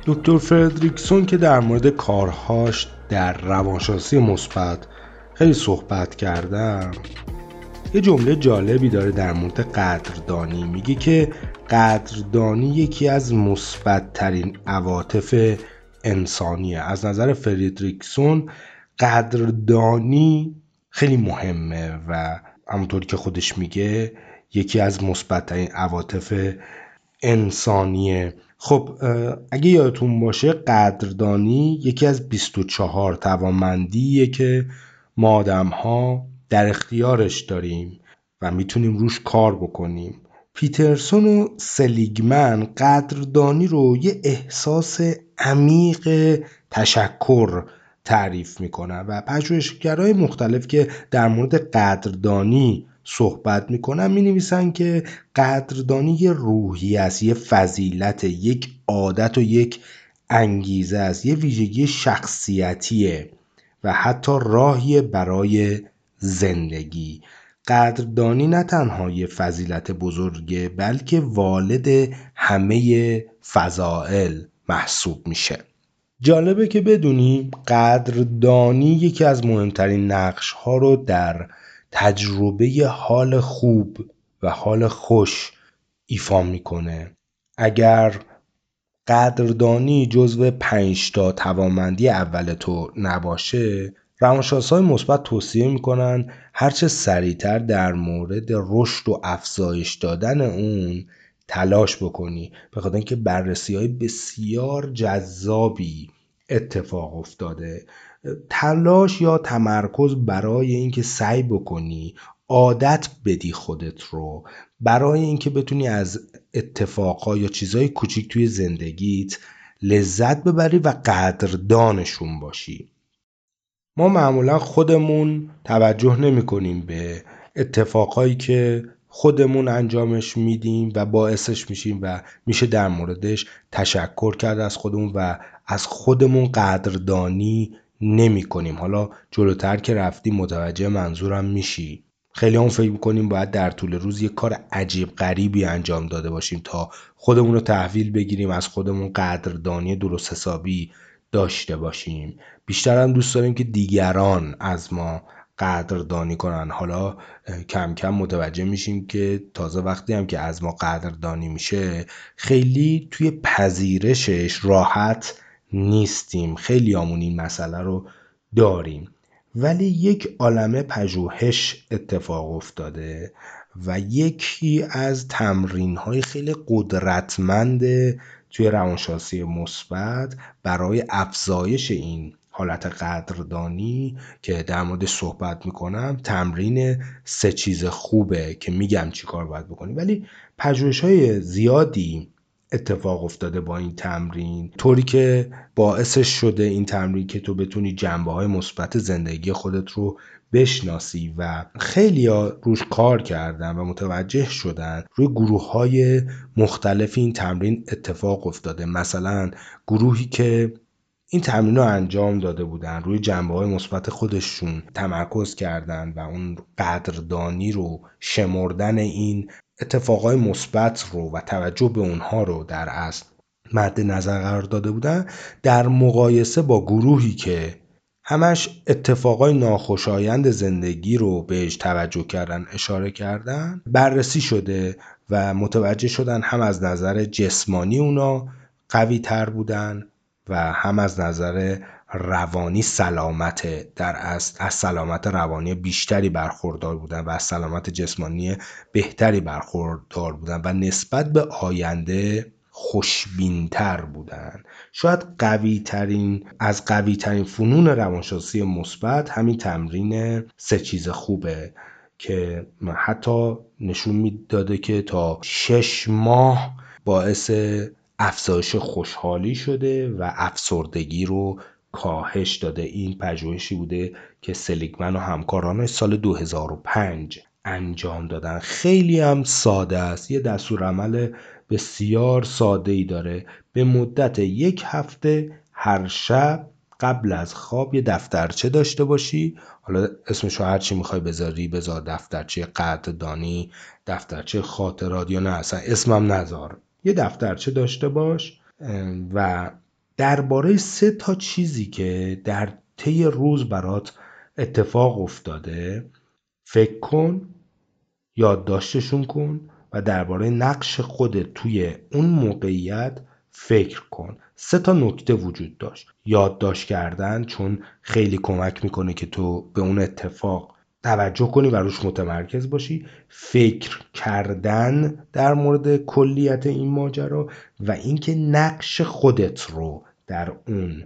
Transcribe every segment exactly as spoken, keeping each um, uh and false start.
دکتر فردریکسون که در مورد کارهاش در روانشناسی مثبت خیلی صحبت کردم، یه جمله جالبی داره در مورد قدردانی. میگه که قدردانی یکی از مثبت ترین عواطف انسانیه. از نظر فردریکسون قدردانی خیلی مهمه و همونطوری که خودش میگه یکی از مثبت ترین عواطف انسانیه. خب اگه یادتون باشه قدردانی یکی از بیست و چهار توانمندیه که ما آدم ها در اختیارش داریم و میتونیم روش کار بکنیم. پیترسون و سلیگمن قدردانی رو یه احساس عمیق تشکر تعریف میکنن و پژوهشگرای مختلف که در مورد قدردانی صحبت میکنن می نویسن که قدردانی یه روحی است، یه فضیلت، یک عادت و یک انگیزه است، یه ویژگی شخصیتیه و حتی راهی برای زندگی. قدردانی نه تنها یه فضیلت بزرگه بلکه والد همه فضائل محسوب میشه. جالبه که بدونیم قدردانی یکی از مهمترین نقش ها رو در تجربه حال خوب و حال خوش ایفا میکنه. اگر قدردانی جزو پنج تا توانمندی اول تو نباشه، روانشناسای مثبت توصیه میکنن هرچه سریعتر در مورد رشد و افزایش دادن اون تلاش بکنی، به خاطر اینکه بررسی‌های بسیار جذابی اتفاق افتاده. تلاش یا تمرکز برای اینکه سعی بکنی عادت بدی خودت رو برای اینکه بتونی از اتفاقها یا چیزهای کوچیک توی زندگیت لذت ببری و قدردانشون باشی. ما معمولا خودمون توجه نمی کنیم به اتفاقهایی که خودمون انجامش میدیم و باعثش میشیم و میشه در موردش تشکر کرد از خودمون و از خودمون قدردانی نمی کنیم. حالا جلوتر که رفتیم متوجه منظورم میشی. خیلی هم فکر میکنیم باید در طول روز یک کار عجیب غریبی انجام داده باشیم تا خودمون رو تحویل بگیریم، از خودمون قدردانی درست حسابی داشته باشیم. بیشتر هم دوست داریم که دیگران از ما قدردانی کنن. حالا کم کم متوجه میشیم که تازه وقتی هم که از ما قدردانی میشه خیلی توی پذیرشش راحت نیستیم. خیلی همون این مسئله رو داریم. ولی یک عالمه پژوهش اتفاق افتاده و یکی از تمرین‌های خیلی قدرتمند توی روانشناسی مثبت برای افزایش این حالت قدردانی که در مورد صحبت میکنم تمرین سه چیز خوبه که میگم چی کار باید بکنی. ولی پژوهش‌های زیادی اتفاق افتاده با این تمرین، طوری که باعثش شده این تمرین که تو بتونی جنبه‌های مثبت زندگی خودت رو بشناسی و خیلی ها روش کار کردن و متوجه شدن روی گروه های مختلف این تمرین اتفاق افتاده. مثلا گروهی که این تمرین رو انجام داده بودن روی جنبه‌های مثبت خودشون تمرکز کردن و اون قدردانی رو شمردن این اتفاقای مثبت رو و توجه به اونها رو در اصل مد نظر قرار داده بودن، در مقایسه با گروهی که همش اتفاقای ناخوشایند زندگی رو بهش توجه کردن اشاره کردن بررسی شده و متوجه شدن هم از نظر جسمانی اونا قوی تر بودن و هم از نظر روانی سلامت در اصل از سلامت روانی بیشتری برخوردار بودن و از سلامت جسمانی بهتری برخوردار بودن و نسبت به آینده خوشبین‌تر بودن. شاید قوی ترین از قوی ترین فنون روانشناسی مثبت همین تمرین سه چیز خوبه که حتی نشون میداده که تا شش ماه باعث افزایش خوشحالی شده و افسردگی رو کاهش داده. این پژوهشی بوده که سلیگمن و همکارانش سال دو هزار و پنج انجام دادن. خیلی هم ساده است، یه دستورالعمل بسیار ساده ای داره. به مدت یک هفته هر شب قبل از خواب یه دفترچه داشته باشی، حالا اسمشو هر چی میخوای بذاری بذار، دفترچه قدردانی، دفترچه خاطرات، یا نه اصلا اسمم نذار، یه دفترچه داشته باش و درباره سه تا چیزی که در طی روز برات اتفاق افتاده فکر کن، یادداشتشون کن و درباره نقش خودت توی اون موقعیت فکر کن. سه تا نکته وجود داشت. یادداشت کردن، چون خیلی کمک میکنه که تو به اون اتفاق توجه کنی و روش متمرکز باشی. فکر کردن در مورد کلیت این ماجرا و اینکه نقش خودت رو در اون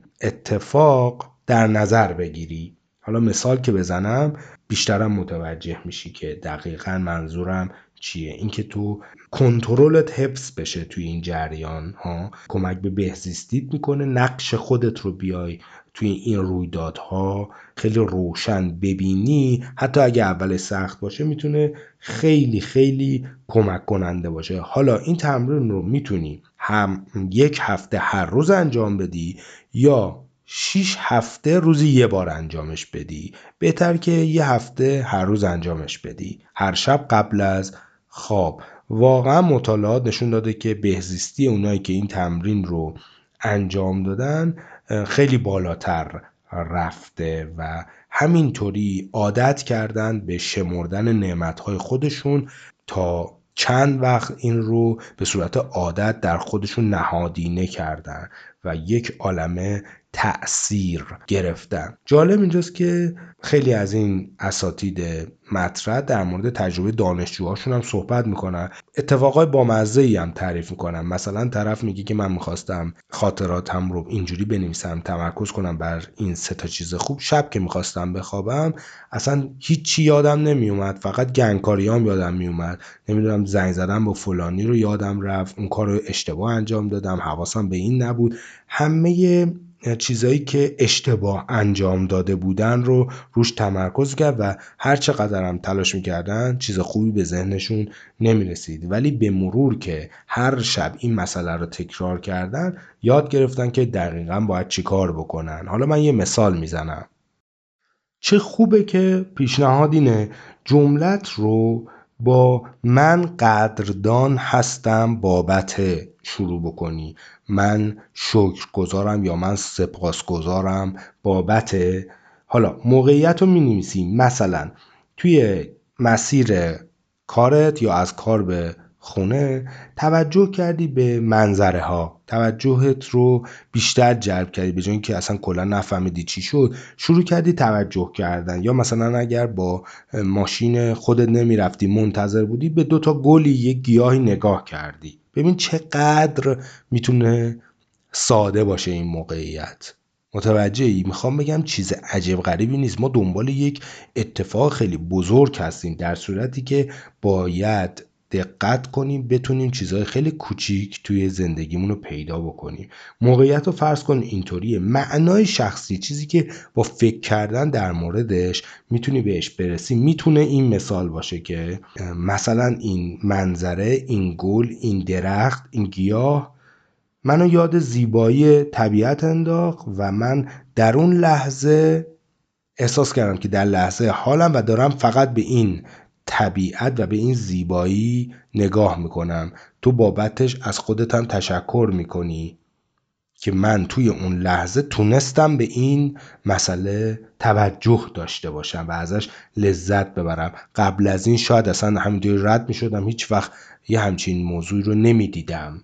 اتفاق در نظر بگیری. حالا مثال که بزنم بیشترم متوجه میشی که دقیقاً منظورم چیه. اینکه تو کنترلت حفظ بشه توی این جریان ها، کمک به بهزیستیت میکنه. نقش خودت رو بیای توی این رویدادها خیلی روشن ببینی، حتی اگه اولش سخت باشه میتونه خیلی خیلی کمک کننده باشه. حالا این تمرین رو میتونی هم یک هفته هر روز انجام بدی یا شیش هفته روزی یه بار انجامش بدی. بهتر که یه هفته هر روز انجامش بدی، هر شب قبل از خواب. واقعا مطالعات نشون داده که بهزیستی اونایی که این تمرین رو انجام دادن خیلی بالاتر رفته و همینطوری عادت کردن به شمردن نعمتهای خودشون تا چند وقت این رو به صورت عادت در خودشون نهادینه کردن و یک عالمه تأثیر گرفتن. جالب اینجاست که خیلی از این اساتید مطرح در مورد تجربه دانشجوهاشون هم صحبت میکنن. اتفاقای بامزه‌ای هم تعریف میکنن. مثلا طرف میگه که من میخواستم خاطراتم رو اینجوری بنویسم، تمرکز کنم بر این سه تا چیز خوب. شب که میخواستم بخوابم اصلا هیچی یادم نمیومد، فقط گنگکاریام یادم میومد. نمیدونم زنگ زدم با فلانی رو یادم رفت، اون کار رو اشتباه انجام دادم، حواسم به این نبود. همه چیزایی که اشتباه انجام داده بودن رو روش تمرکز کرد و هر چقدر هم تلاش میکردن چیز خوبی به ذهنشون نمیرسید. ولی به مرور که هر شب این مسئله رو تکرار کردن یاد گرفتن که دقیقاً باید چی کار بکنن. حالا من یه مثال میزنم. چه خوبه که پیشنهاد اینه جملت رو با من قدردان هستم بابت شروع بکنی. من شکرگزارم یا من سپاسگزارم بابت. حالا موقعیت رو می نویسی، مثلا توی مسیر کارت یا از کار به خونه توجه کردی به منظره ها، توجهت رو بیشتر جلب کردی، به جای اینکه اصلا کلا نفهمیدی چی شد شروع کردی توجه کردن. یا مثلا اگر با ماشین خودت نمیرفتی منتظر بودی به دو تا گلی یک گیاهی نگاه کردی. ببین چقدر میتونه ساده باشه این موقعیت. متوجهی؟ میخوام بگم چیز عجب غریبی نیست. ما دنبال یک اتفاق خیلی بزرگ هستیم، در صورتی که باید دقت کنیم بتونیم چیزهای خیلی کوچیک توی زندگیمون رو پیدا بکنیم. موقعیت رو فرض کن اینطوریه، معنای شخصی، چیزی که با فکر کردن در موردش میتونی بهش برسی. میتونه این مثال باشه که مثلا این منظره، این گل، این درخت، این گیاه منو یاد زیبایی طبیعت انداخت و من در اون لحظه احساس کردم که در لحظه حالم و دارم فقط به این طبیعت و به این زیبایی نگاه میکنم. تو بابتش از خودت هم تشکر میکنی که من توی اون لحظه تونستم به این مسئله توجه داشته باشم و ازش لذت ببرم. قبل از این شاید اصلا همینطوری رد میشدم، هیچ وقت یه همچین موضوعی رو نمیدیدم.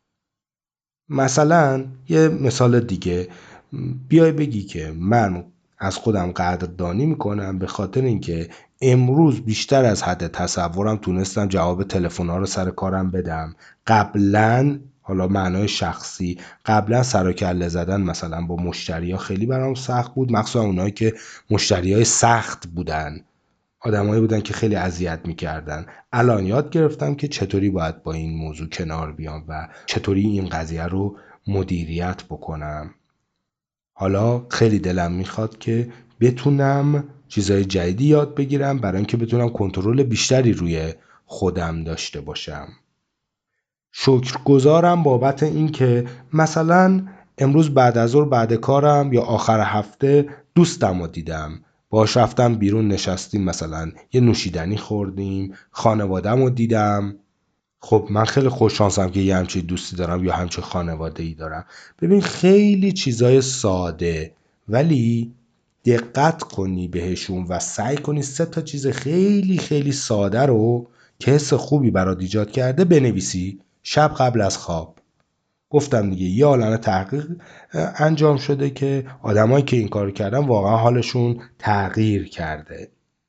مثلا یه مثال دیگه، بیای بگی که من از خودم قدردانی میکنم به خاطر اینکه امروز بیشتر از حد تصورم تونستم جواب تلفن‌ها رو سر کارم بدم. قبلا، حالا معنای شخصی، قبلا سر و کله زدن مثلا با مشتری‌ها خیلی برام سخت بود، مخصوصا اونایی که مشتریای سخت بودن، آدمایی بودن که خیلی اذیت میکردن. الان یاد گرفتم که چطوری باید با این موضوع کنار بیام و چطوری این قضیه رو مدیریت بکنم. حالا خیلی دلم میخواد که بتونم چیزای جدیدی یاد بگیرم برای اینکه بتونم کنترل بیشتری روی خودم داشته باشم. شکرگزارم بابت این که مثلا امروز بعد از ظهر بعد کارم یا آخر هفته دوستم رو دیدم، باهاش رفتم بیرون نشستیم، مثلا یه نوشیدنی خوردیم، خانوادم رو دیدم. خب من خیلی خوش شانسم که یه همچین دوستی دارم یا همچین خانواده‌ای دارم. ببین خیلی چیزای ساده ولی دقت کنی بهشون و سعی کنی سه تا چیز خیلی خیلی ساده رو که حس خوبی برات ایجاد کرده بنویسی شب قبل از خواب. گفتم دیگه یه عالمه تحقیق انجام شده که آدمایی که این کارو کردن واقعا حالشون تغییر کرده.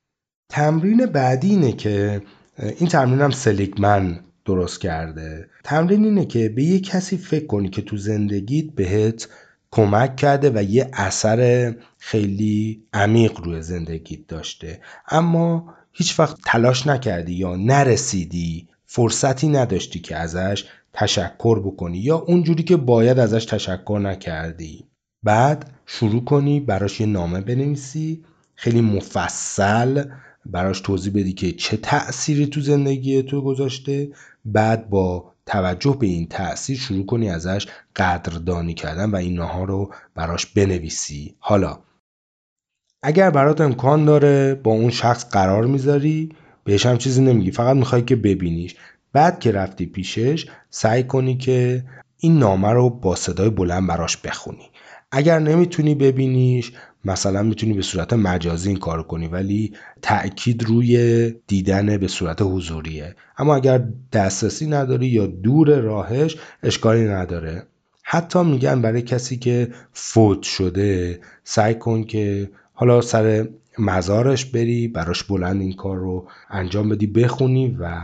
تمرین بعدی اینه که این تمرین هم سلیگمن درست کرده. تمرین اینه که به یه کسی فکر کنی که تو زندگیت بهت کمک کرده و یه اثر خیلی عمیق روی زندگیت داشته اما هیچ وقت تلاش نکردی یا نرسیدی، فرصتی نداشتی که ازش تشکر بکنی یا اونجوری که باید ازش تشکر نکردی. بعد شروع کنی براش یه نامه بنویسی خیلی مفصل، براش توضیح بدی که چه تأثیری تو زندگی تو گذاشته. بعد با توجه به این تأثیر شروع کنی ازش قدردانی کردن و اینها رو براش بنویسی. حالا اگر برات امکان داره با اون شخص قرار میذاری، بهش هم چیزی نمیگی، فقط میخوای که ببینیش. بعد که رفتی پیشش سعی کنی که این نامه رو با صدای بلند براش بخونی. اگر نمیتونی ببینیش مثلا میتونی به صورت مجازی این کار کنی ولی تأکید روی دیدن به صورت حضوریه. اما اگر دسترسی نداری یا دور راهش اشکالی نداره. حتی میگن برای کسی که فوت شده سعی کن که حالا سر مزارش بری براش بلند این کار رو انجام بدی بخونی و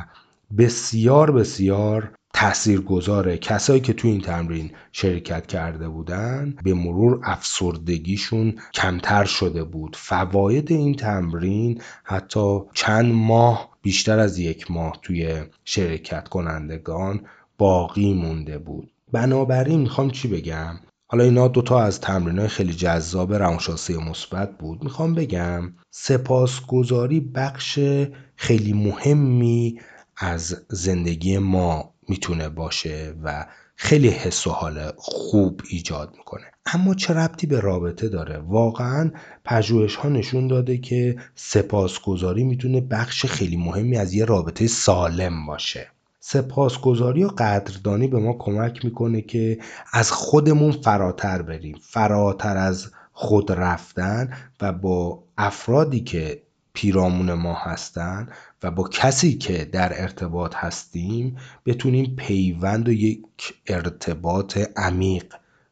بسیار بسیار تاثیرگذاره. کسایی که تو این تمرین شرکت کرده بودن به مرور افسردگیشون کمتر شده بود. فواید این تمرین حتی چند ماه بیشتر از یک ماه توی شرکت کنندگان باقی مونده بود. بنابراین میخوام چی بگم؟ حالا اینا دوتا از تمرین‌های خیلی جذاب روانشناسی مثبت بود. میخوام بگم سپاسگزاری بخش خیلی مهمی از زندگی ما میتونه باشه و خیلی حس و حال خوب ایجاد میکنه. اما چه ربطی به رابطه داره؟ واقعا پژوهش ها نشون داده که سپاسگزاری میتونه بخش خیلی مهمی از یه رابطه سالم باشه. سپاسگزاری و قدردانی به ما کمک میکنه که از خودمون فراتر بریم، فراتر از خود رفتن و با افرادی که پیرامون ما هستن و با کسی که در ارتباط هستیم بتونیم پیوند و یک ارتباط عمیق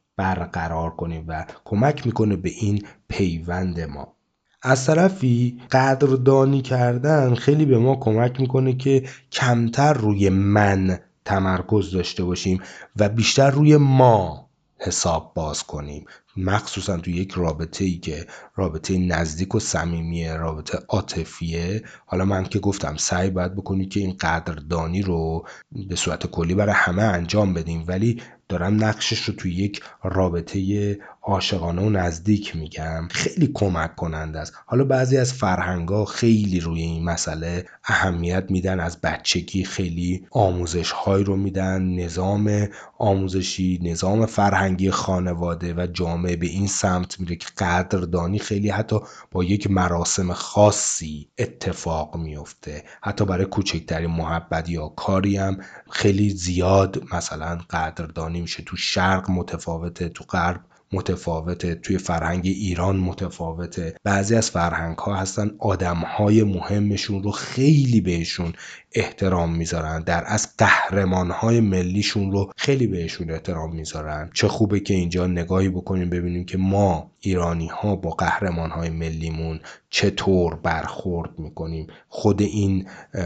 برقرار کنیم و کمک میکنه به این پیوند ما. از طرفی قدردانی کردن خیلی به ما کمک میکنه که کمتر روی من تمرکز داشته باشیم و بیشتر روی ما حساب باز کنیم، مخصوصا تو یک رابطه ای که رابطه نزدیک و صمیمیه، رابطه عاطفیه. حالا من که گفتم سعی باید بکنی که این قدردانی رو به صورت کلی برای همه انجام بدیم ولی دارم نقشش رو توی یک رابطه عاشقانه و نزدیک میگم. خیلی کمک کننده است. حالا بعضی از فرهنگ‌ها خیلی روی این مسئله اهمیت میدن، از بچگی خیلی آموزش هایی رو میدن، نظام آموزشی، نظام فرهنگی خانواده و جامعه به این سمت میره که قدردانی خیلی حتی با یک مراسم خاصی اتفاق میفته. حتی برای کوچکترین محبت یا کاری هم خیلی زیاد مثلا قدردانی میشه. تو شرق متفاوته، تو غرب متفاوته، توی فرهنگ ایران متفاوته. بعضی از فرهنگ ها هستن آدم های مهمشون رو خیلی بهشون احترام میذارن، در از قهرمان های ملیشون رو خیلی بهشون احترام میذارن. چه خوبه که اینجا نگاهی بکنیم ببینیم که ما ایرانی ها با قهرمان های ملیمون چطور برخورد میکنیم. خود این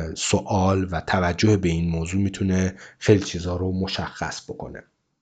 سوال و توجه به این موضوع میتونه خیلی چیزها رو مشخص بکنه.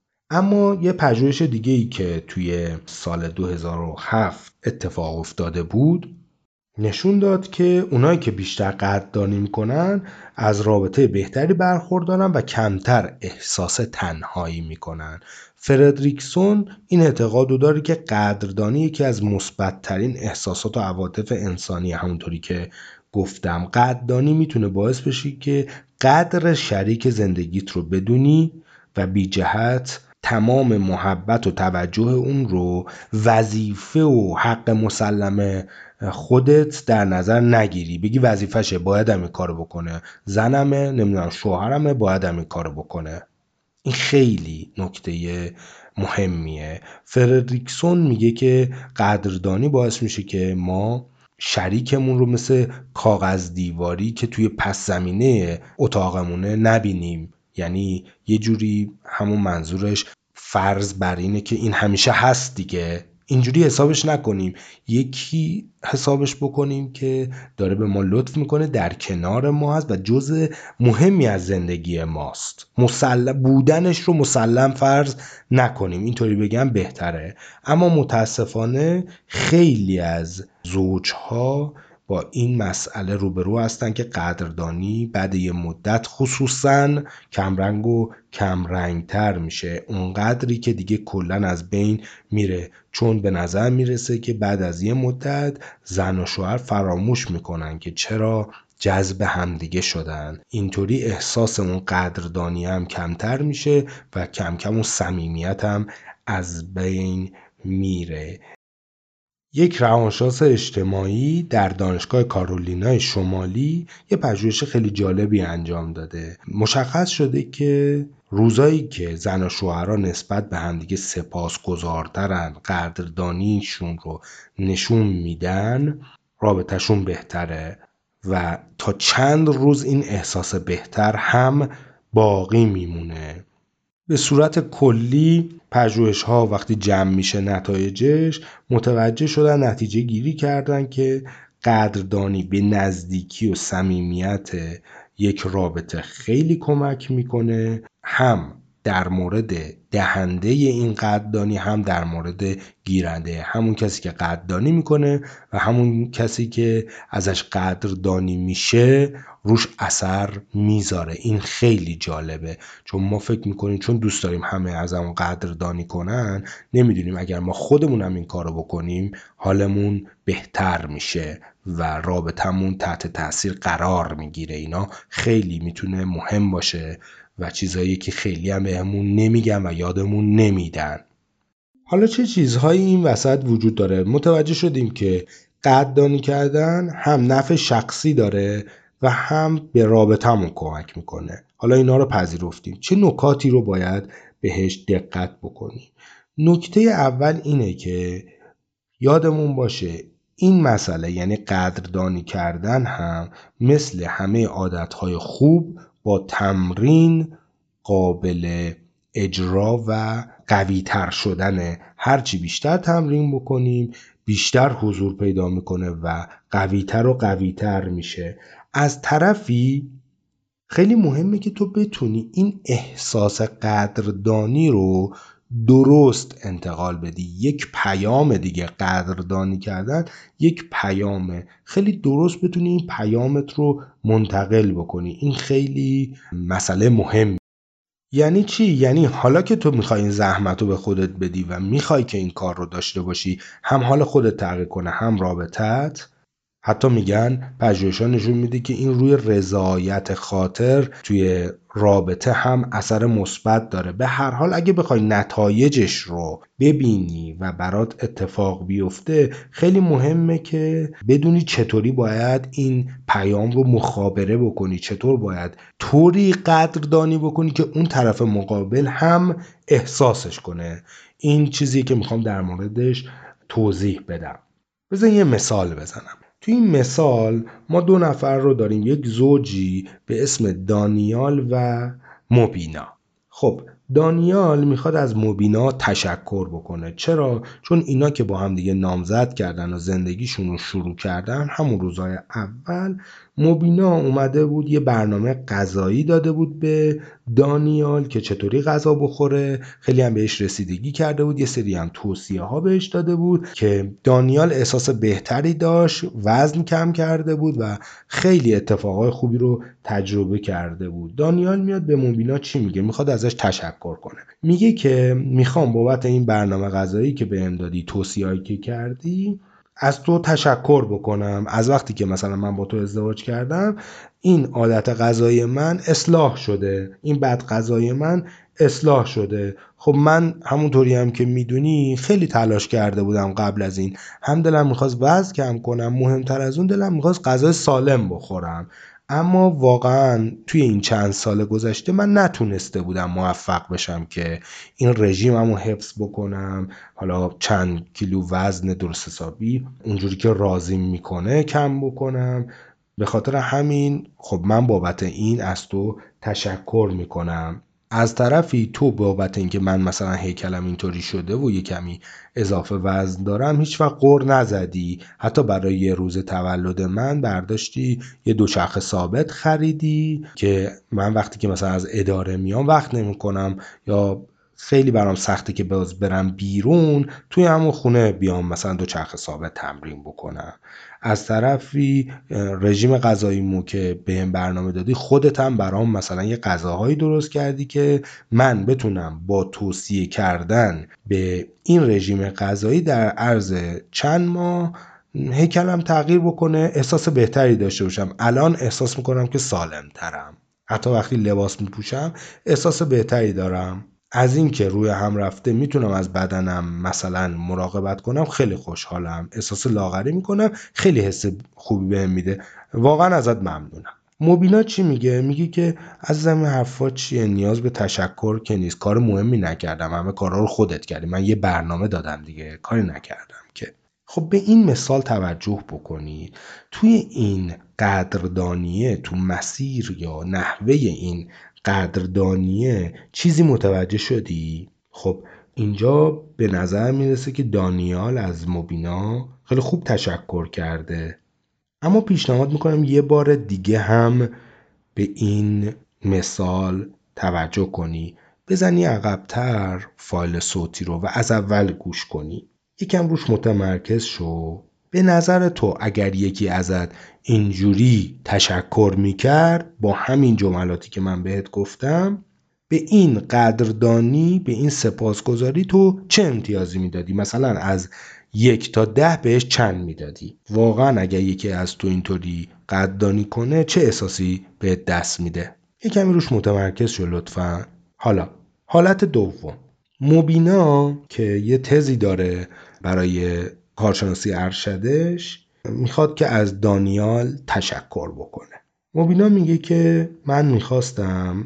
اما یه پژوهش دیگه ای که توی سال دو هزار و هفت اتفاق افتاده بود نشون داد که اونایی که بیشتر قدردانی میکنن از رابطه بهتری برخوردارن و کمتر احساس تنهایی میکنن. فردریکسون این اعتقاد رو داره که قدردانی یکی از مثبت‌ترین احساسات و عواطف انسانی. همونطوری که گفتم قدردانی میتونه باعث بشه که قدر شریک زندگیت رو بدونی و بی جهت تمام محبت و توجه اون رو وظیفه و حق مسلمه خودت در نظر نگیری، بگی وظیفشه باید هم این کارو بکنه، زنمه نمیدونم شوهرمه باید هم این کارو بکنه. این خیلی نکته مهمیه. فردریکسون میگه که قدردانی باعث میشه که ما شریکمون رو مثل کاغذ دیواری که توی پس زمینه اتاقمونه نبینیم. یعنی یه جوری همون منظورش فرض بر اینه که این همیشه هست دیگه، اینجوری حسابش نکنیم، یکی حسابش بکنیم که داره به ما لطف میکنه، در کنار ما هست و جزء مهمی از زندگی ماست. مسلم بودنش رو مسلم فرض نکنیم، اینطوری بگم بهتره. اما متاسفانه خیلی از زوجها با این مسئله روبرو هستن که قدردانی بعد یه مدت خصوصا کمرنگ و کمرنگتر میشه، اونقدری که دیگه کلن از بین میره، چون به نظر میرسه که بعد از یه مدت زن و شوهر فراموش میکنن که چرا جذب همدیگه شدن. اینطوری احساس اون قدردانی هم کمتر میشه و کم کم اون صمیمیت هم از بین میره. یک روانشناس اجتماعی در دانشگاه کارولینای شمالی یه پژوهش خیلی جالبی انجام داده. مشخص شده که روزایی که زن و شوهرها نسبت به همدیگه سپاسگزارترن، قدردانیشون رو نشون میدن، رابطهشون بهتره و تا چند روز این احساس بهتر هم باقی میمونه. به صورت کلی پژوهش‌ها وقتی جمع میشه نتایجش، متوجه شدن نتیجه گیری کردن که قدردانی به نزدیکی و صمیمیت یک رابطه خیلی کمک میکنه، هم در مورد دهنده این قدردانی هم در مورد گیرنده، همون کسی که قدردانی میکنه و همون کسی که ازش قدردانی میشه روش اثر میذاره. این خیلی جالبه، چون ما فکر میکنیم چون دوست داریم همه ازمون قدردانی کنن، نمیدونیم اگر ما خودمون هم این کارو بکنیم حالمون بهتر میشه و رابطمون تحت تاثیر قرار میگیره. اینا خیلی میتونه مهم باشه و چیزایی که خیلی هم بهمون نمیگن و یادمون نمیدن. حالا چه چیزهایی این وسط وجود داره؟ متوجه شدیم که قدردانی کردن هم نفع شخصی داره و هم به رابطمون کمک میکنه. حالا اینا رو پذیرفتیم، چه نکاتی رو باید بهش دقت بکنیم؟ نکته اول اینه که یادمون باشه این مسئله، یعنی قدردانی کردن، هم مثل همه عادتهای خوب با تمرین قابل اجرا و قوی تر شدنه. هرچی بیشتر تمرین بکنیم بیشتر حضور پیدا میکنه و قوی تر و قوی تر میشه. از طرفی خیلی مهمه که تو بتونی این احساس قدردانی رو درست انتقال بدی. یک پیام دیگه، قدردانی کردن یک پیامه، خیلی درست بتونی این پیامت رو منتقل بکنی. این خیلی مسئله مهم. یعنی چی؟ یعنی حالا که تو میخوای این زحمت رو به خودت بدی و میخوای که این کار رو داشته باشی، هم حال خودت تغییر کنه هم رابطت، حتی میگن پژوهش‌ها نشون میده که این روی رضایت خاطر توی رابطه هم اثر مثبت داره. به هر حال اگه بخوای نتایجش رو ببینی و برات اتفاق بیفته، خیلی مهمه که بدونی چطوری باید این پیام رو مخابره بکنی، چطور باید طوری قدردانی بکنی که اون طرف مقابل هم احساسش کنه. این چیزی که میخوام در موردش توضیح بدم. بذار یه مثال بزنم. تو این مثال ما دو نفر رو داریم، یک زوجی به اسم دانیال و مبینا. خب دانیال میخواد از مبینا تشکر بکنه. چرا؟ چون اینا که با هم دیگه نامزد کردن و زندگیشون رو شروع کردن، همون روزهای اول مبینا اومده بود یه برنامه غذایی داده بود به دانیال که چطوری غذا بخوره، خیلی هم بهش رسیدگی کرده بود، یه سری هم توصیه ها بهش داده بود که دانیال احساس بهتری داشت، وزن کم کرده بود و خیلی اتفاقای خوبی رو تجربه کرده بود. دانیال میاد به مبینا چی میگه؟ میخواد ازش تشکر کنه. میگه که میخوام بابت این برنامه غذایی که بهم دادی، توصیه‌ای که کردی، از تو تشکر بکنم، از وقتی که مثلا من با تو ازدواج کردم این عادت غذایی من اصلاح شده، این بد غذای من اصلاح شده. خب من همونطوری هم که میدونی خیلی تلاش کرده بودم قبل از این، هم دلم میخواست وزن کم کنم، مهمتر از اون دلم میخواست غذای سالم بخورم، اما واقعا توی این چند سال گذشته من نتونسته بودم موفق بشم که این رژیممو حفظ بکنم، حالا چند کیلو وزن درست حسابی اونجوری که راضی میکنه کم بکنم. به خاطر همین خب من بابت این از تو تشکر میکنم. از طرفی تو بابت اینکه من مثلا هیکلم اینطوری شده و یه کمی اضافه وزن دارم هیچ وقت غر نزدی، حتی برای یه روز تولد من برداشتی یه دوچرخه ثابت خریدی که من وقتی که مثلا از اداره میام وقت نمیکنم یا خیلی برام سخته که باز برم بیرون، توی همون خونه بیام مثلا دوچرخه ثابت تمرین بکنم. از طرفی رژیم غذاییمو که بهم برنامه دادی خودت هم برام مثلا یه غذاهایی درست کردی که من بتونم با توصیه کردن به این رژیم غذایی در عرض چند ماه هیکلم تغییر بکنه، احساس بهتری داشته باشم. الان احساس میکنم که سالم ترم، حتی وقتی لباس میپوشم احساس بهتری دارم. از این که روی هم رفته میتونم از بدنم مثلا مراقبت کنم خیلی خوشحالم، احساس لاغری میکنم، خیلی حس خوبی بهم میده. واقعا ازت ممنونم. مبینا چی میگه؟ میگه که عزیزم این حرفا چیه، نیاز به تشکر که نیست، کار مهمی نکردم، همه کارا رو خودت کردی، من یه برنامه دادم دیگه، کاری نکردم که. خب به این مثال توجه بکنید. توی این قدردانیه، تو مسیر یا نحوه این قدردانیه چیزی متوجه شدی؟ خب اینجا به نظر میرسه که دانیال از مبینا خیلی خوب تشکر کرده، اما پیشنهاد میکنم یه بار دیگه هم به این مثال توجه کنی، بزنی عقبتر فایل صوتی رو و از اول گوش کنی، یکم روش متمرکز شو. به نظر تو اگر یکی ازت اینجوری تشکر میکرد با همین جملاتی که من بهت گفتم، به این قدردانی، به این سپاسگزاری تو چه امتیازی میدادی؟ مثلا از یک تا ده بهش چند میدادی؟ واقعا اگر یکی از تو اینطوری قدردانی کنه چه احساسی به دست میده؟ یه کمی روش متمرکز شو لطفا. حالا حالت دوم، مبینا که یه تزی داره برای کارشناسی ارشدش، میخواد که از دانیال تشکر بکنه. مبینا میگه که من میخواستم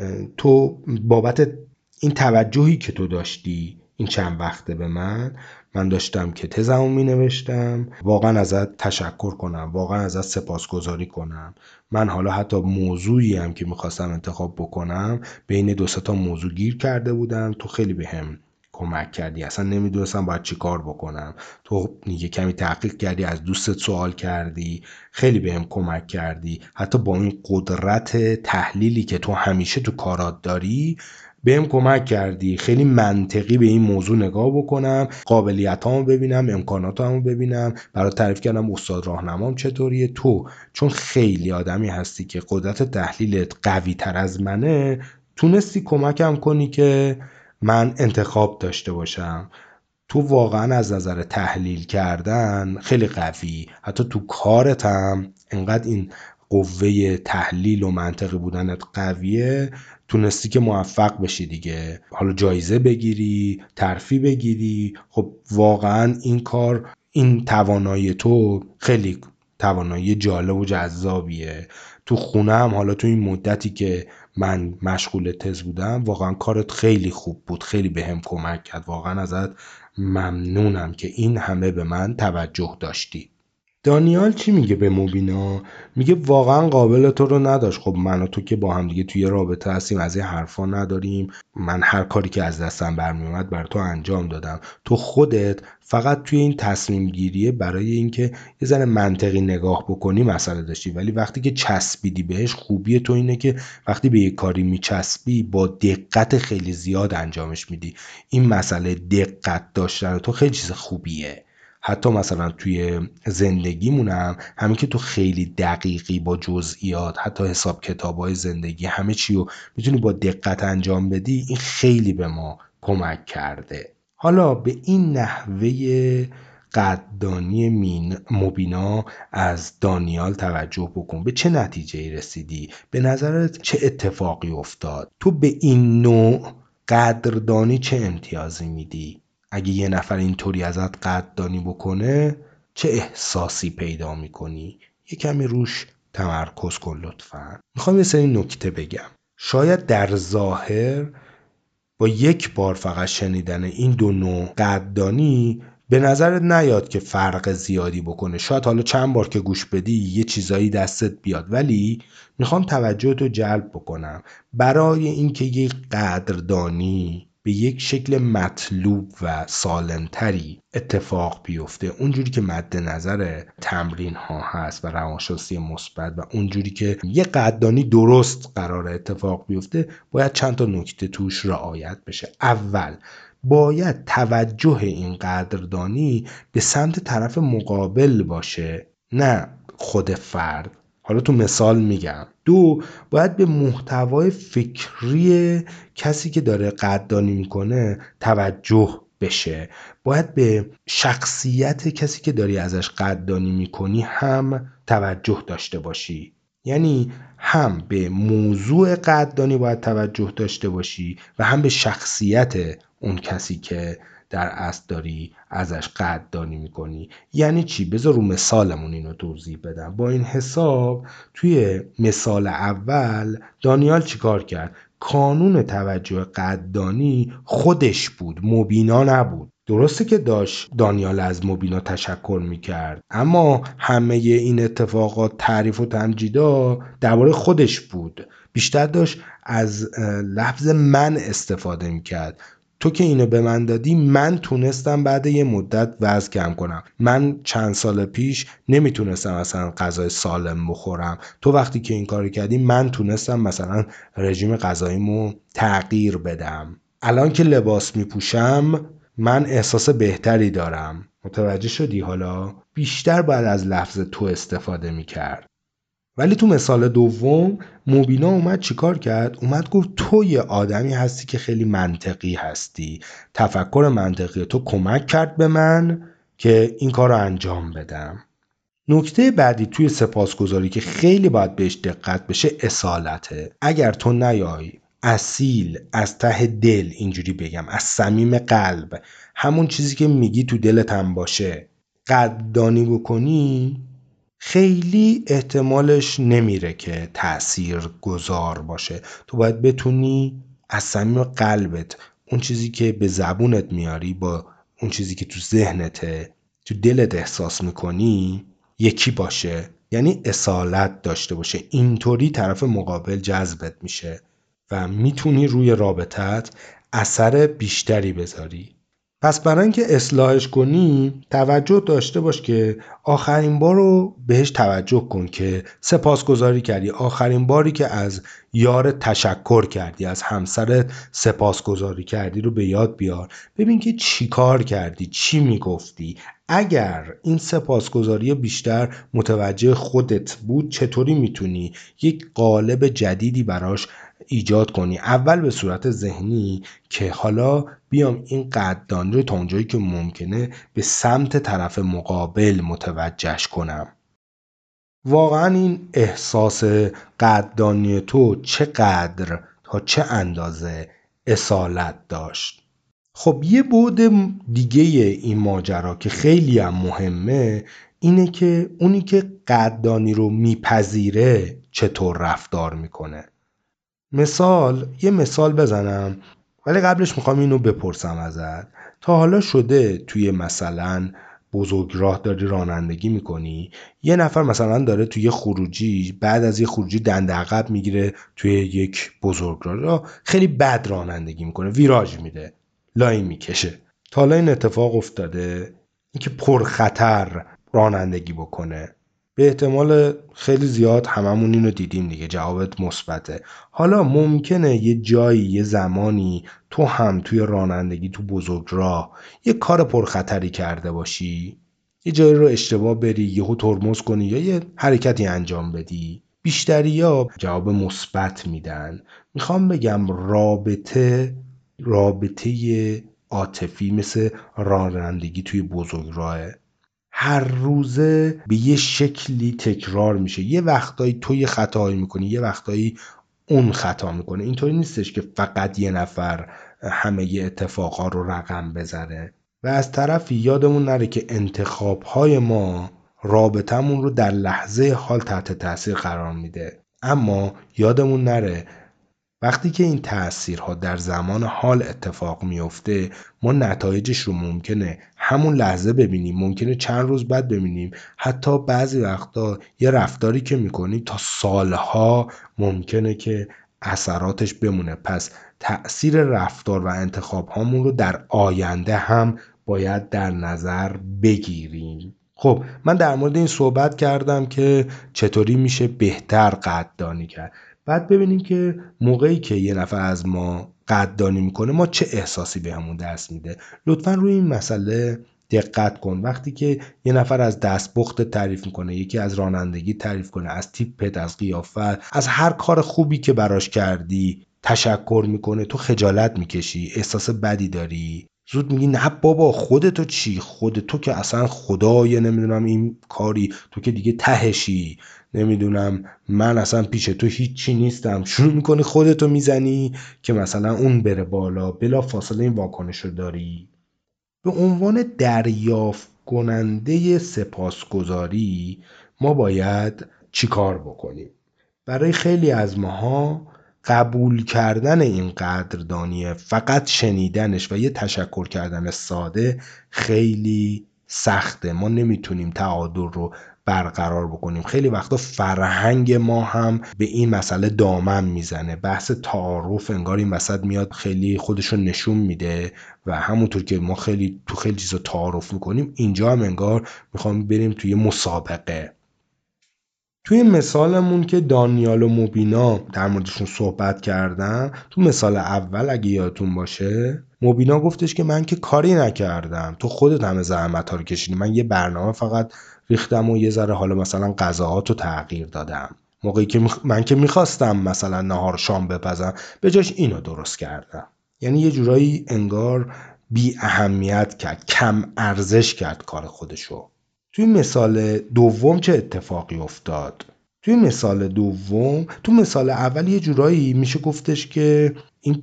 تو بابت این توجهی که تو داشتی این چند وقته به من، من داشتم که تزمو می نوشتم، واقعا ازت تشکر کنم، واقعا ازت سپاسگزاری کنم. من حالا حتی موضوعی هم که میخواستم انتخاب بکنم بین دو سه تا موضوع گیر کرده بودم، تو خیلی بهم کمک کردی، اصلا نمیدونستم باید چی کار بکنم، تو یه کمی تحقیق کردی، از دوستت سوال کردی، خیلی بهم کمک کردی، حتی با این قدرت تحلیلی که تو همیشه تو کارات داری بهم کمک کردی خیلی منطقی به این موضوع نگاه بکنم، قابلیتامو ببینم، امکاناتامو ببینم، برای تعریف کردم استاد راهنمام چطوریه. تو چون خیلی آدمی هستی که قدرت تحلیلت قوی تر از منه، تونستی کمکم کنی که من انتخاب داشته باشم. تو واقعا از نظر تحلیل کردن خیلی قوی، حتی تو کارت هم انقدر این قوه تحلیل و منطقی بودنت قویه، تونستی که موفق بشی دیگه، حالا جایزه بگیری، ترفیع بگیری. خب واقعا این کار، این توانایی تو خیلی توانایی جالب و جذابیه. تو خونه هم حالا تو این مدتی که من مشغول تز بودم واقعا کارت خیلی خوب بود، خیلی بهم کمک کرد، واقعا ازت ممنونم که این همه به من توجه داشتی. دانیال چی میگه به مبینا؟ میگه واقعا قابل تو رو نداشت، خب من و تو که با هم دیگه توی رابطه هستیم، از این حرفا نداریم، من هر کاری که از دستم برمی اومد بر تو انجام دادم، تو خودت فقط توی این تصمیم گیریه برای اینکه یه ذره منطقی نگاه بکنی مسئله داشتی، ولی وقتی که چسبیدی بهش، خوبی تو اینه که وقتی به یه کاری میچسبی با دقت خیلی زیاد انجامش میدی. این مسئله دقت داشتن تو خیلی چیز خوبیه. حتی مثلا توی زندگیمونم همین که تو خیلی دقیقی با جزئیات، حتی حساب کتابای زندگی، همه چی رو میتونی با دقت انجام بدی، این خیلی به ما کمک کرده. حالا به این نحوه قدردانی مین مبینا از دانیال توجه بکن. به چه نتیجه‌ای رسیدی؟ به نظرت چه اتفاقی افتاد؟ تو به این نوع قدردانی چه امتیازی میدی؟ اگه یه نفر اینطوری ازت قدردانی بکنه چه احساسی پیدا میکنی؟ یه کمی روش تمرکز کن لطفاً. میخوام یه سری نکته بگم. شاید در ظاهر با یک بار فقط شنیدن این دو نوع قدردانی به نظرت نیاد که فرق زیادی بکنه. شاید حالا چند بار که گوش بدی یه چیزایی دستت بیاد، ولی میخوام توجه تو جلب بکنم برای اینکه یک قدردانی به یک شکل مطلوب و سالمتری اتفاق بیفته، اونجوری که مد نظر تمرین ها هست و روانشناسی مثبت و اونجوری که یک قدردانی درست قرار اتفاق بیفته، باید چند تا نکته توش رعایت بشه. اول، باید توجه این قدردانی به سمت طرف مقابل باشه، نه خود فرد. حالا تو مثال میگم. دو، باید به محتوای فکری کسی که داره قدردانی میکنه توجه بشه. باید به شخصیت کسی که داری ازش قدردانی میکنی هم توجه داشته باشی. یعنی هم به موضوع قدردانی باید توجه داشته باشی و هم به شخصیت اون کسی که در اصل داری ازش قدردانی میکنی. یعنی چی؟ بذار رو مثالمون اینو توضیح بدم. با این حساب توی مثال اول دانیال چیکار کرد؟ کانون توجه قدردانی خودش بود، مبینا نبود. درسته که داشت دانیال از مبینا تشکر میکرد، اما همه این اتفاقات، تعریف و تمجیدا درباره خودش بود. بیشتر داشت از لفظ من استفاده میکرد. تو که اینو به من دادی، من تونستم بعد یه مدت وزن کم کنم. من چند سال پیش نمیتونستم مثلا غذای سالم بخورم. تو وقتی که این کارو کردی، من تونستم مثلا رژیم غذاییمو تغییر بدم. الان که لباس میپوشم من احساس بهتری دارم. متوجه شدی؟ حالا بیشتر باید از لفظ تو استفاده میکرد. ولی تو مثال دوم مبینا اومد چیکار کرد؟ اومد گفت تو یه آدمی هستی که خیلی منطقی هستی. تفکر منطقی تو کمک کرد به من که این کار رو انجام بدم. نکته بعدی توی سپاسگزاری که خیلی باید بهش دقت بشه اصالته. اگر تو نیای اصیل از ته دل، اینجوری بگم از صمیم قلب، همون چیزی که میگی تو دلت هم باشه، قدردانی بکنی، خیلی احتمالش نمیره که تأثیر گذار باشه. تو باید بتونی از صمیم قلبت اون چیزی که به زبونت میاری با اون چیزی که تو ذهنته، تو دلت احساس میکنی یکی باشه. یعنی اصالت داشته باشه. اینطوری طرف مقابل جذبت میشه و میتونی روی رابطت اثر بیشتری بذاری. پس برای اینکه اصلاحش کنی توجه داشته باش که آخرین بار رو بهش توجه کن که سپاسگزاری کردی. آخرین باری که از یارت تشکر کردی، از همسرت سپاسگزاری کردی رو به یاد بیار. ببین که چی کار کردی، چی میگفتی. اگر این سپاسگزاری بیشتر متوجه خودت بود، چطوری میتونی یک قالب جدیدی براش ایجاد کنی؟ اول به صورت ذهنی که حالا بیام این قدردانی رو تا اونجایی که ممکنه به سمت طرف مقابل متوجهش کنم. واقعا این احساس قدردانی تو چقدر تا چه اندازه اصالت داشت؟ خب یه بعد دیگه این ماجرا که خیلی هم مهمه اینه که اونی که قدردانی رو میپذیره چطور رفتار میکنه. مثال یه مثال بزنم، ولی قبلش میخوام اینو بپرسم ازت. تا حالا شده توی مثلا بزرگراه داری رانندگی میکنی، یه نفر مثلا داره توی خروجی، بعد از یه خروجی دنده عقب میگیره توی یک بزرگراه، خیلی بد رانندگی میکنه، ویراژ میده، لاین میکشه. تا حالا این اتفاق افتاده؟ اینکه پرخطر رانندگی بکنه؟ به احتمال خیلی زیاد هممون اینو دیدیم دیگه. جوابت مثبته. حالا ممکنه یه جایی، یه زمانی تو هم توی رانندگی تو بزرگراه یه کار پرخطری کرده باشی، یه جایی رو اشتباه بری، یهو ترمز کنی یا یه حرکتی انجام بدی. بیشتریا جواب مثبت میدن. میخوام بگم رابطه رابطه عاطفی مثل رانندگی توی بزرگراهه. هر روزه به یه شکلی تکرار میشه. یه وقتایی تو یه خطایی میکنی، یه وقتایی اون خطا میکنه. اینطوری نیستش که فقط یه نفر همه ی اتفاقا رو رقم بزنه. و از طرفی یادمون نره که انتخابهای ما رابطمون رو در لحظه حال تحت تاثیر قرار میده. اما یادمون نره وقتی که این تأثیرها در زمان حال اتفاق میفته، ما نتایجش رو ممکنه همون لحظه ببینیم، ممکنه چند روز بعد ببینیم، حتی بعضی وقتا یه رفتاری که میکنیم تا سالها ممکنه که اثراتش بمونه. پس تأثیر رفتار و انتخاب هامون رو در آینده هم باید در نظر بگیریم. خب من در مورد این صحبت کردم که چطوری میشه بهتر قدردانی کرد. بعد ببینیم که موقعی که یه نفر از ما قدردانی میکنه ما چه احساسی بهمون دست میده. لطفا روی این مسئله دقت کن. وقتی که یه نفر از دستپخت تعریف میکنه، یکی از رانندگی تعریف کنه، از تیپت، از قیافت، از هر کار خوبی که براش کردی تشکر میکنه، تو خجالت میکشی، احساس بدی داری، زود میگی نه بابا خودتو چی، خودتو که اصلا خدای نمیدونم این کاری، تو که دیگه تهشی، نمیدونم من اصلا پیش تو هیچی نیستم. شروع میکنی خودتو میزنی که مثلا اون بره بالا، بلا فاصله این واکنش رو داری. به عنوان دریافت کننده سپاسگزاری ما باید چیکار بکنیم؟ برای خیلی از ماها قبول کردن این قدردانی، فقط شنیدنش و یه تشکر کردن ساده خیلی سخته. ما نمیتونیم تعادل رو برقرار بکنیم. خیلی وقتا فرهنگ ما هم به این مسئله دامن میزنه. بحث تعارف انگار این وسط میاد خیلی خودشو نشون میده و همونطور که ما خیلی تو خیلی چیزا تعارف میکنیم، اینجا هم انگار میخوام بریم توی مسابقه. توی مثالمون که دانیال و مبینا در موردشون صحبت کردم، تو مثال اول اگه یادتون باشه، مبینا گفتش که من که کاری نکردم، تو خودت همه زحمت ها رو کشیدی، من یه برنامه فقط ریختم و یه ذره حالا مثلا غذاهاتو تغییر دادم، موقعی که مخ... من که میخواستم مثلا نهار شام بپزم به جاش اینو درست کردم. یعنی یه جورایی انگار بی اهمیت کرد، کم ارزش کرد کار خودشو. توی مثال دوم چه اتفاقی افتاد؟ توی مثال دوم، تو مثال اول یه جورایی میشه گفتش که این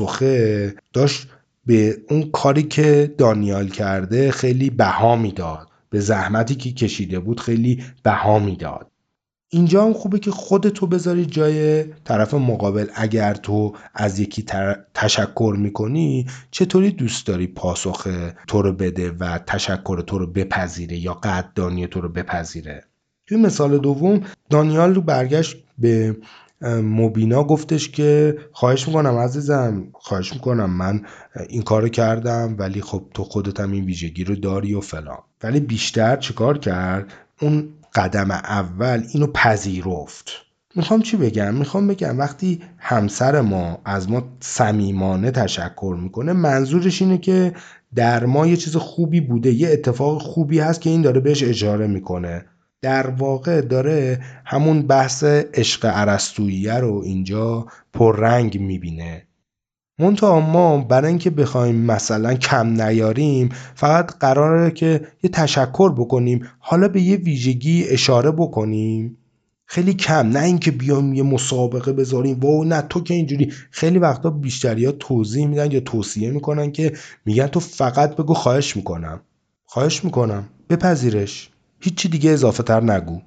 پاسخه داشت به اون کاری که دانیال کرده خیلی بها میداد، به زحمتی که کشیده بود خیلی بها میداد. اینجا هم خوبه که خودتو بذاری جای طرف مقابل. اگر تو از یکی تشکر میکنی، چطوری دوست داری پاسخ تو رو بده و تشکر تو رو بپذیره یا قدردانی تو رو بپذیره؟ توی مثال دوم دانیال رو برگشت به مبینا گفتش که خواهش میکنم عزیزم، خواهش میکنم من این کارو کردم ولی خب تو خودت هم این ویژگی رو داری و فلان. ولی بیشتر چیکار کرد؟ اون قدم اول اینو پذیرفت. میخوام چی بگم؟ میخوام بگم وقتی همسر ما از ما صمیمانه تشکر میکنه، منظورش اینه که در ما یه چیز خوبی بوده، یه اتفاق خوبی هست که این داره بهش اشاره میکنه. در واقع داره همون بحث عشق ارسطویی رو اینجا پررنگ میبینه. منتها ما برای اینکه بخوایم مثلا کم نیاریم، فقط قراره که یه تشکر بکنیم، حالا به یه ویژگی اشاره بکنیم خیلی کم، نه اینکه بیایم یه مسابقه بذاریم واو نه تو که اینجوری. خیلی وقتا بیشتریا توضیح میدن یا توصیه میکنن که میگن تو فقط بگو خواهش میکنم، خواهش میکنم، بپذیرش، هیچی دیگه اضافه تر نگو.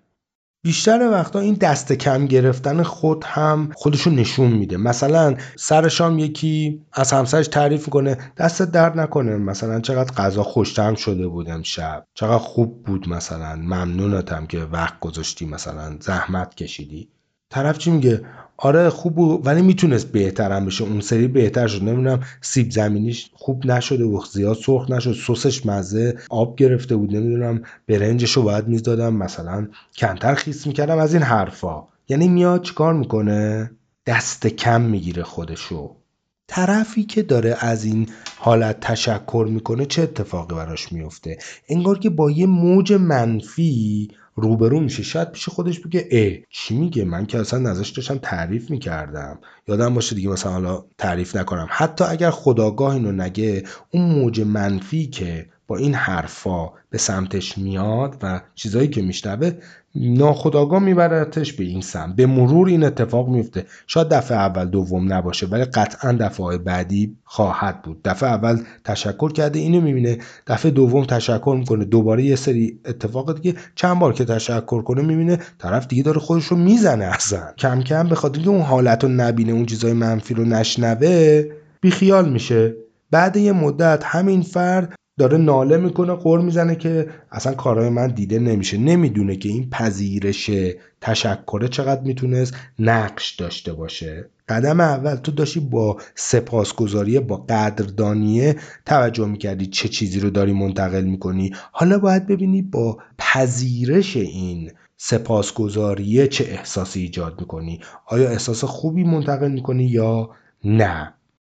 بیشتر وقتا این دست کم گرفتن خود هم خودشو نشون میده. مثلا سر شام یکی از همسرش تعریف کنه دستت درد نکنه، مثلا چقدر غذا خوش‌طعم شده بود امشب، چقدر خوب بود، مثلا ممنونتم که وقت گذاشتی، مثلا زحمت کشیدی. طرف چی میگه؟ آره خوب بود ولی میتونست بهترم بشه، اون سری بهتر شد، نمیدونم سیب زمینیش خوب نشده بود، زیاد سرخ نشد، سسش مزه آب گرفته بود، نمیدونم برنجشو باید میدادم مثلا کمتر خیس میکردم، از این حرفا. یعنی میاد چیکار میکنه؟ دست کم میگیره خودشو. طرفی که داره از این حالت تشکر میکنه چه اتفاقی براش میفته؟ انگار که با یه موج منفی روبرو میشه. شاید پیش خودش بگه اه چی میگه، من که اصلا ازش داشتم تعریف میکردم، یادم باشه دیگه مثلا حالا تعریف نکنم. حتی اگر خودآگاه اینو نگه، اون موج منفی که با این حرفا به سمتش میاد و چیزایی که میشنوه ناخودآگاه میبرتش به این سمت. به مرور این اتفاق میفته. شاید دفعه اول دوم نباشه ولی قطعا دفعه های بعدی خواهد بود. دفعه اول تشکر کرده اینو میبینه، دفعه دوم تشکر میکنه، دوباره یه سری اتفاق دیگه، چند بار که تشکر کنه میبینه طرف دیگه داره خودش رو میزنه. اصلا کم کم به خاطر اینکه اون حالت رو نبینه، اون چیزای منفی رو نشنوه، بیخیال میشه. بعد یه مدت همین فرد داره ناله میکنه، غر میزنه که اصلا کارهای من دیده نمیشه. نمیدونه که این پذیرش تشکر چقدر میتونست نقش داشته باشه. قدم اول تو داشتی با سپاسگزاری، با قدردانیه توجه میکردی چه چیزی رو داری منتقل میکنی. حالا باید ببینی با پذیرش این سپاسگزاریه چه احساسی ایجاد میکنی. آیا احساس خوبی منتقل میکنی یا نه؟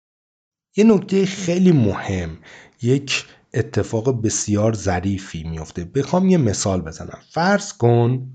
یه نکته خیلی مهم، یک اتفاق بسیار ظریفی میفته. بخوام یه مثال بزنم، فرض کن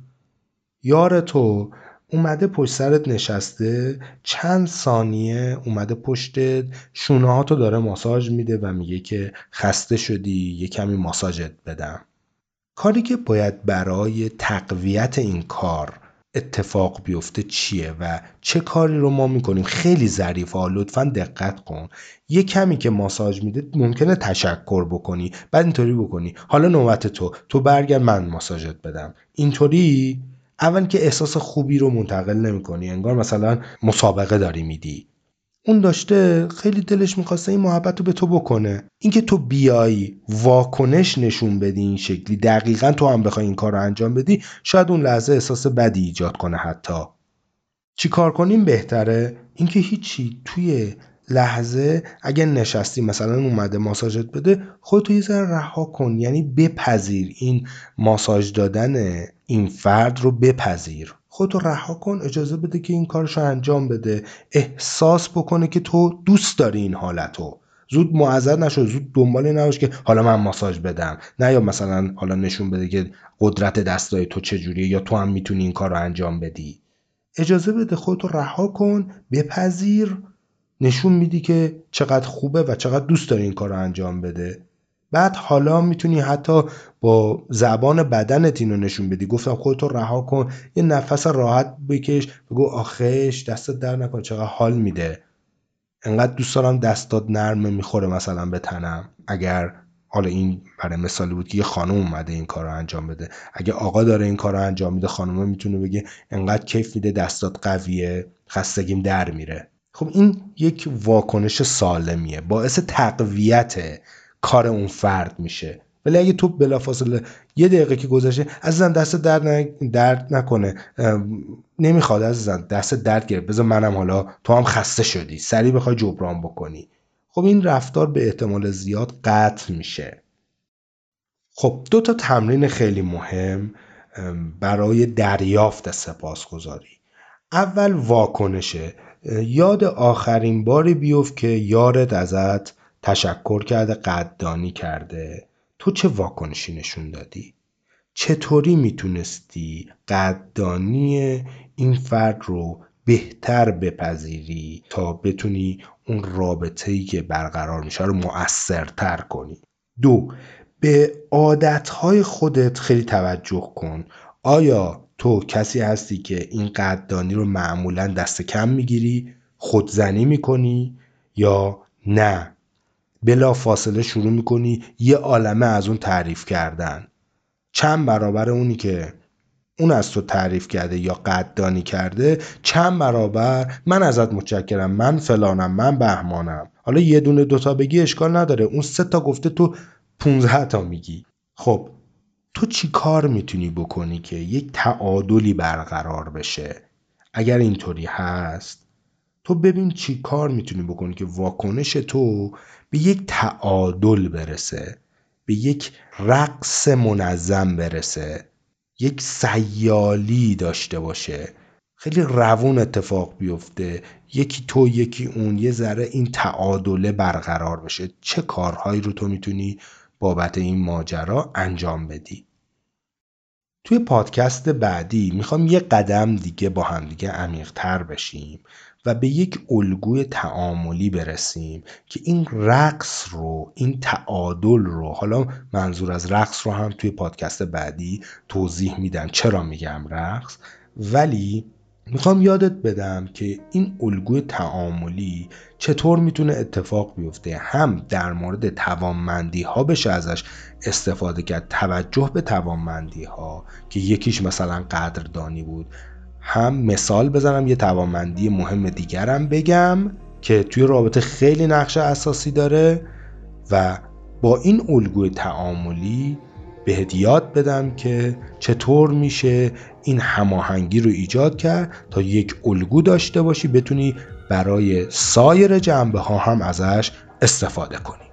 یار تو اومده پشت سرت نشسته، چند ثانیه اومده پشتت، شونه ها تو داره ماساژ میده و میگه که خسته شدی یه کمی ماساژت بدم. کاری که باید برای تقویت این کار اتفاق بیفته چیه و چه کاری رو ما میکنیم؟ خیلی ظریفه ها، لطفا دقت کن. یه کمی که ماساژ میده ممکنه تشکر بکنی، بعد اینطوری بکنی حالا نوبت تو تو برگرد من ماساژت بدم. اینطوری اول که احساس خوبی رو منتقل نمیکنی، انگار مثلا مسابقه داری میدی. اون داشته خیلی دلش میخواسته این محبت رو به تو بکنه. اینکه تو بیایی واکنش نشون بدی این شکلی، دقیقا تو هم بخوای این کار رو انجام بدی، شاید اون لحظه احساس بدی ایجاد کنه. حتی چی کار کنیم بهتره؟ اینکه هیچی، توی لحظه اگه نشستی مثلا اومده ماساژت بده، خودتو یه ذره رها کن. یعنی بپذیر این ماساژ دادن این فرد رو، بپذیر، خودتو رها کن، اجازه بده که این کارشو انجام بده. احساس بکنه که تو دوست داری این حالتو. زود معذب نشو، زود دنبال نباش که حالا من ماساژ بدم، نه یا مثلا حالا نشون بده که قدرت دستای تو چجوریه یا تو هم میتونی این کار رو انجام بدی. اجازه بده، خودتو رها کن، بپذیر، نشون میدی که چقدر خوبه و چقدر دوست داری این کار رو انجام بده. بعد حالا میتونی حتی با زبان بدنت اینو نشون بدی. گفتم خودتو رها کن، یه نفس راحت بکش، بگو آخش دستت در نکن، چقدر حال میده، انقدر دوست دارم دستات نرمه میخوره مثلا به تنم. اگر حالا این برای مثالی بود که یه خانم اومده این کار رو انجام بده، اگه آقا داره این کار رو انجام میده، خانومه میتونه بگه انقدر کیف میده، دستات قویه، خستگیم در میره. خب این یک واکنش سالمیه، باعث تقویت کار اون فرد میشه. ولی اگه تو بلافاصله یه دقیقه که گذشته عزیزم دست درد, ن... درد نکنه، نمیخواد عزیزم دست درد گرفت، بذار منم حالا تو هم خسته شدی، سریع بخوای جبران بکنی، خب این رفتار به احتمال زیاد قطع میشه. خب دو تا تمرین خیلی مهم برای دریافت سپاسگزاری. اول واکنشه. یاد آخرین باری بیفت که یارت ازت تشکر کرده، قدردانی کرده، تو چه واکنشی نشون دادی؟ چطوری میتونستی قدردانی این فرد رو بهتر بپذیری تا بتونی اون رابطه‌ای که برقرار میشه رو مؤثرتر کنی؟ دو، به عادتهای خودت خیلی توجه کن. آیا تو کسی هستی که این قدردانی رو معمولا دست کم میگیری، خودزنی میکنی، یا نه بلا فاصله شروع میکنی یه عالمه از اون تعریف کردن، چند برابر اونی که اون از تو تعریف کرده یا قدردانی کرده، چند برابر من ازت متشکرم، من فلانم، من بهمانم. حالا یه دونه دوتا بگی اشکال نداره، اون سه تا گفته تو پونزده تا میگی. خب تو چی کار میتونی بکنی که یک تعادلی برقرار بشه؟ اگر اینطوری هست تو ببین چی کار میتونی بکنی که واکنش تو به یک تعادل برسه، به یک رقص منظم برسه، یک سیالی داشته باشه، خیلی روون اتفاق بیفته، یکی تو یکی اون، یه ذره این تعادله برقرار بشه. چه کارهایی رو تو میتونی بابت این ماجرا انجام بدی؟ توی پادکست بعدی میخوام یه قدم دیگه با هم دیگه عمیق‌تر بشیم و به یک الگوی تعاملی برسیم که این رقص رو، این تعادل رو، حالا منظور از رقص رو هم توی پادکست بعدی توضیح میدم چرا میگم رقص، ولی میخوام یادت بدم که این الگوی تعاملی چطور میتونه اتفاق بیفته. هم در مورد توانمندی ها بشه ازش استفاده کرد، توجه به توانمندی ها که یکیش مثلا قدردانی بود. هم مثال بزنم یه توانمندی مهم دیگرم بگم که توی رابطه خیلی نقش اساسی داره و با این الگوی تعاملی بهت یاد بدم که چطور میشه این هماهنگی رو ایجاد کرد تا یک الگو داشته باشی بتونی برای سایر جنبه ها هم ازش استفاده کنی.